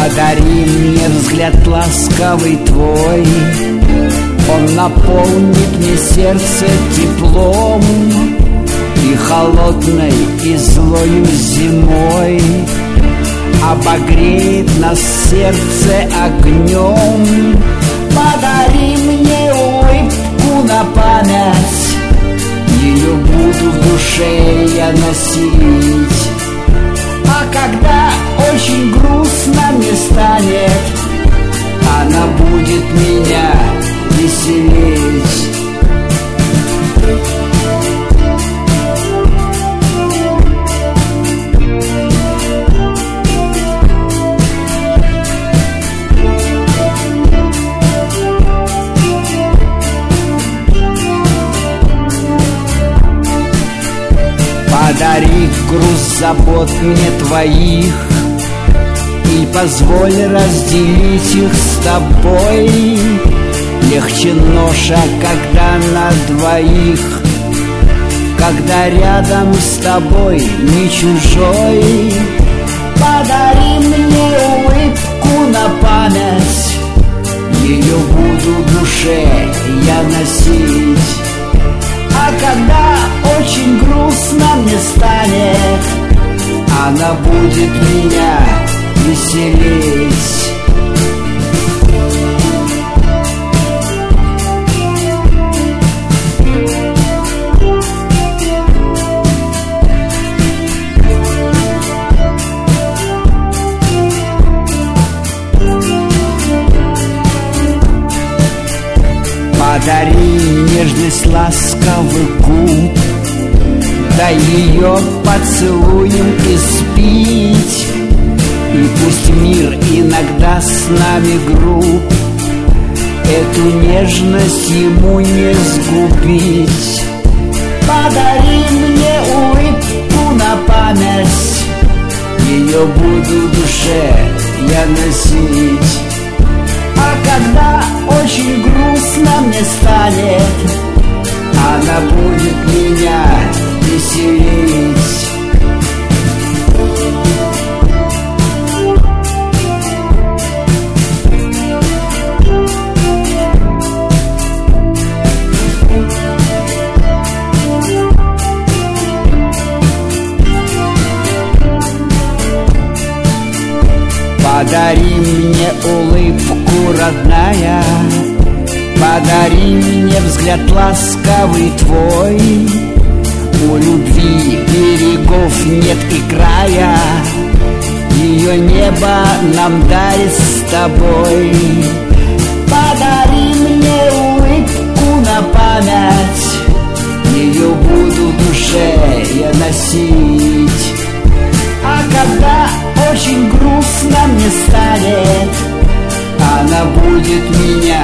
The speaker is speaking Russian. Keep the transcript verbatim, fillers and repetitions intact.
Подари мне взгляд ласковый твой, он наполнит мне сердце теплом, и холодной, и злою зимой обогреет нас сердце огнем. Подари мне улыбку на память, ее буду в душе я носить. А когда очень грустно мне станет, она будет меня веселить. Подари груз забот мне твоих и позволь разделить их с тобой. Легче ноша, когда на двоих, когда рядом с тобой не чужой. Подари мне улыбку на память, ее буду в душе я носить. А когда очень грустно мне станет, она будет меня веселить. Подари нежность ласковый губ, дай ее поцелуем испить. И пусть мир иногда с нами груб, эту нежность ему не сгубить. Подари мне улыбку на память, ее буду в душе я носить. А когда очень грустно мне станет, она будет меня веселить. Подари мне улыбку, родная, подари мне взгляд ласковый твой. У любви берегов нет и края, ее небо нам дарит с тобой. Подари мне улыбку на память, ее буду в душе я носить. А когда очень грустно мне станет, она будет меня